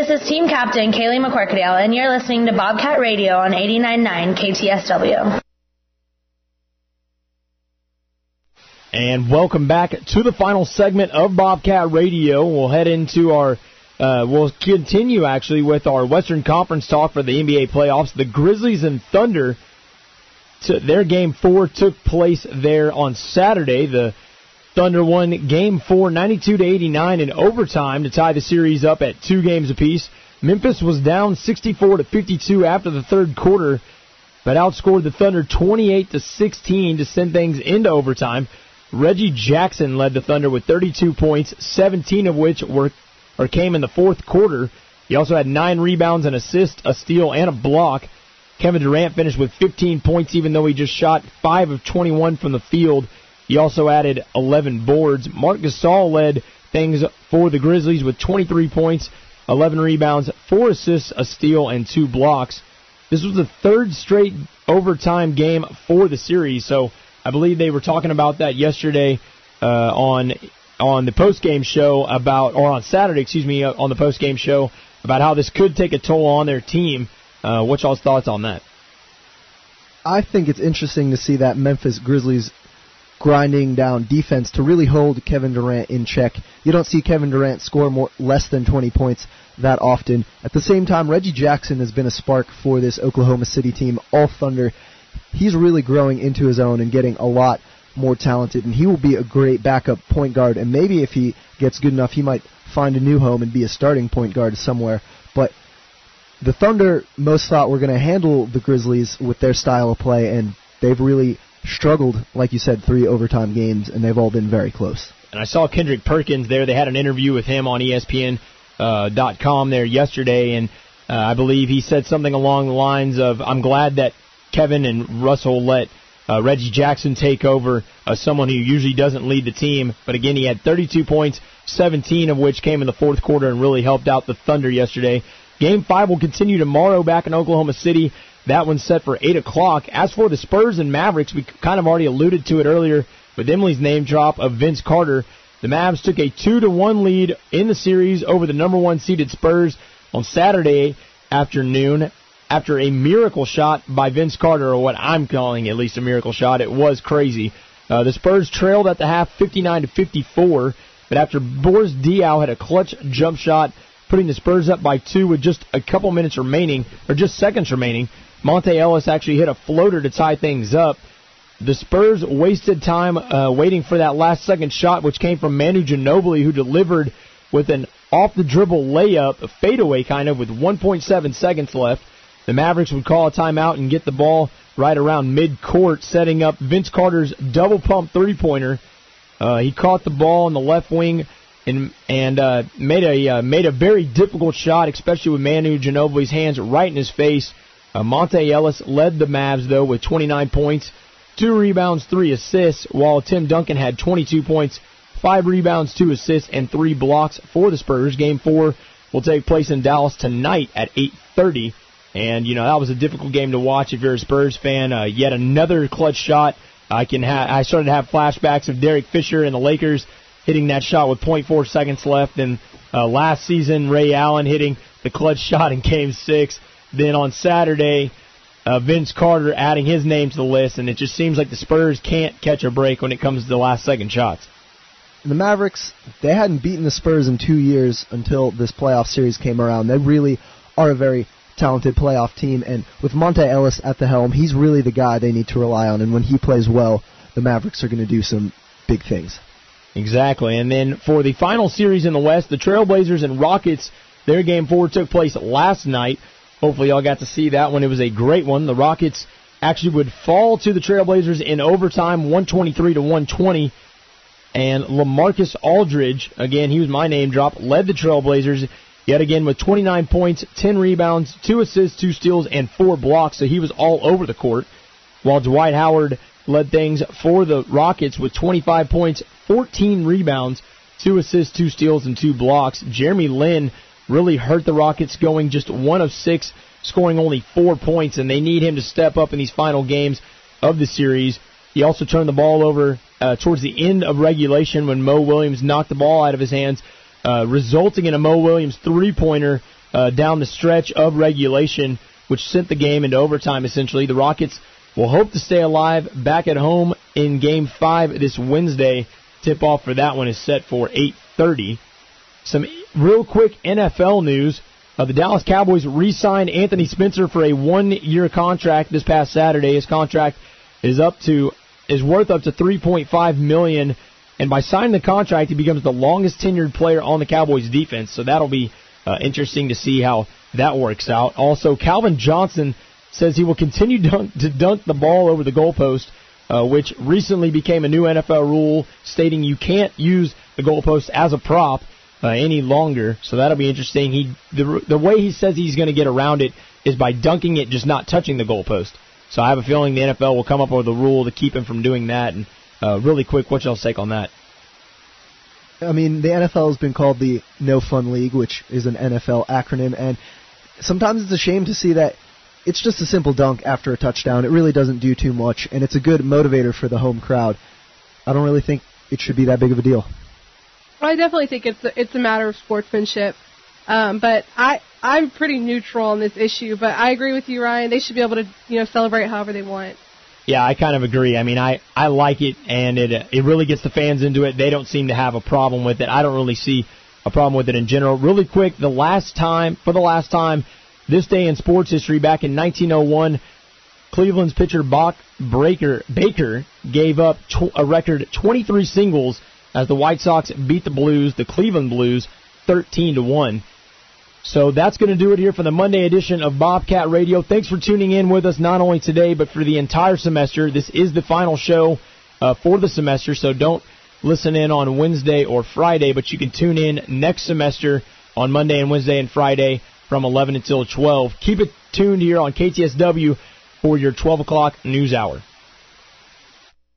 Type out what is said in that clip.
this is Team Captain Kaylee McQuarkadale, and you're listening to Bobcat Radio on 89.9 KTSW. And welcome back to the final segment of Bobcat Radio. We'll head into we'll continue actually with our Western Conference talk for the NBA playoffs. The Grizzlies and Thunder, their Game 4 took place there on Saturday. The Thunder won Game 4 92-89 in overtime to tie the series up at 2 games apiece. Memphis was down 64-52 after the third quarter, but outscored the Thunder 28-16 to send things into overtime. Reggie Jackson led the Thunder with 32 points, 17 of which came in the fourth quarter. He also had 9 rebounds, an assist, a steal, and a block. Kevin Durant finished with 15 points, even though he just shot 5 of 21 from the field. He also added 11 boards. Marc Gasol led things for the Grizzlies with 23 points, 11 rebounds, 4 assists, a steal, and 2 blocks. This was the third straight overtime game for the series, so I believe they were talking about that yesterday on the postgame show on Saturday, on the postgame show about how this could take a toll on their team. What's y'all's thoughts on that? I think it's interesting to see that Memphis Grizzlies grinding down defense to really hold Kevin Durant in check. You don't see Kevin Durant score less than 20 points that often. At the same time, Reggie Jackson has been a spark for this Oklahoma City team, all Thunder. He's really growing into his own and getting a lot more talented, and he will be a great backup point guard, and maybe if he gets good enough, he might find a new home and be a starting point guard somewhere. But the Thunder most thought were going to handle the Grizzlies with their style of play, and they've really struggled, like you said, 3 overtime games, and they've all been very close. And I saw Kendrick Perkins there. They had an interview with him on ESPN.com there yesterday, and I believe he said something along the lines of, I'm glad that Kevin and Russell let Reggie Jackson take over, someone who usually doesn't lead the team. But again, he had 32 points, 17 of which came in the fourth quarter and really helped out the Thunder yesterday. Game 5 will continue tomorrow back in Oklahoma City. That one's set for 8 o'clock. As for the Spurs and Mavericks, we kind of already alluded to it earlier with Emily's name drop of Vince Carter. The Mavs took a 2-1 lead in the series over the number 1 seeded Spurs on Saturday afternoon after a miracle shot by Vince Carter, or what I'm calling at least a miracle shot. It was crazy. The Spurs trailed at the half 59-54, but after Boris Diaw had a clutch jump shot, putting the Spurs up by 2 with just a couple minutes remaining, or just seconds remaining, Monte Ellis actually hit a floater to tie things up. The Spurs wasted time waiting for that last-second shot, which came from Manu Ginobili, who delivered with an off-the-dribble layup, a fadeaway kind of, with 1.7 seconds left. The Mavericks would call a timeout and get the ball right around mid-court, setting up Vince Carter's double-pump three-pointer. He caught the ball in the left wing and made a very difficult shot, especially with Manu Ginobili's hands right in his face. Monte Ellis led the Mavs, though, with 29 points, 2 rebounds, 3 assists, while Tim Duncan had 22 points, 5 rebounds, 2 assists, and 3 blocks for the Spurs. Game 4 will take place in Dallas tonight at 8:30. And, that was a difficult game to watch if you're a Spurs fan. Yet another clutch shot. I started to have flashbacks of Derek Fisher and the Lakers hitting that shot with 0.4 seconds left. And last season, Ray Allen hitting the clutch shot in Game 6. Then on Saturday, Vince Carter adding his name to the list. And it just seems like the Spurs can't catch a break when it comes to the last-second shots. The Mavericks, they hadn't beaten the Spurs in 2 years until this playoff series came around. They really are a very talented playoff team, and with Monte Ellis at the helm, he's really the guy they need to rely on, and when he plays well, the Mavericks are going to do some big things. Exactly, and then for the final series in the West, the Trailblazers and Rockets, their Game 4 took place last night. Hopefully y'all got to see that one. It was a great one. The Rockets actually would fall to the Trailblazers in overtime, 123-120, and LaMarcus Aldridge, again, he was my name drop, led the Trailblazers yet again with 29 points, 10 rebounds, 2 assists, 2 steals, and 4 blocks, so he was all over the court, while Dwight Howard led things for the Rockets with 25 points, 14 rebounds, 2 assists, 2 steals, and 2 blocks. Jeremy Lin really hurt the Rockets, going just 1 of 6, scoring only 4 points, and they need him to step up in these final games of the series. He also turned the ball over towards the end of regulation when Mo Williams knocked the ball out of his hands, resulting in a Mo Williams three-pointer down the stretch of regulation, which sent the game into overtime, essentially. The Rockets will hope to stay alive back at home in Game 5 this Wednesday. Tip-off for that one is set for 8:30. Some real quick NFL news. The Dallas Cowboys re-signed Anthony Spencer for a 1-year contract this past Saturday. His contract is worth up to $3.5 million, and by signing the contract, he becomes the longest tenured player on the Cowboys defense. So that'll be interesting to see how that works out. Also, Calvin Johnson says he will continue to dunk the ball over the goalpost, which recently became a new NFL rule stating you can't use the goalpost as a prop any longer. So that'll be interesting. The way he says he's going to get around it is by dunking it, just not touching the goalpost. So I have a feeling the NFL will come up with a rule to keep him from doing that. And really quick, what's y'all's take on that? I mean, the NFL has been called the No Fun League, which is an NFL acronym, and sometimes it's a shame to see that it's just a simple dunk after a touchdown. It really doesn't do too much, and it's a good motivator for the home crowd. I don't really think it should be that big of a deal. I definitely think it's a matter of sportsmanship, but I'm pretty neutral on this issue. But I agree with you, Ryan. They should be able to celebrate however they want. Yeah, I kind of agree. I mean, I like it, and it really gets the fans into it. They don't seem to have a problem with it. I don't really see a problem with it in general. Really quick, for the last time, this day in sports history, back in 1901, Cleveland's pitcher Baker gave up a record 23 singles as the White Sox beat the Cleveland Blues, 13-1. So that's going to do it here for the Monday edition of Bobcat Radio. Thanks for tuning in with us, not only today, but for the entire semester. This is the final show for the semester, so don't listen in on Wednesday or Friday, but you can tune in next semester on Monday and Wednesday and Friday from 11 until 12. Keep it tuned here on KTSW for your 12 o'clock news hour.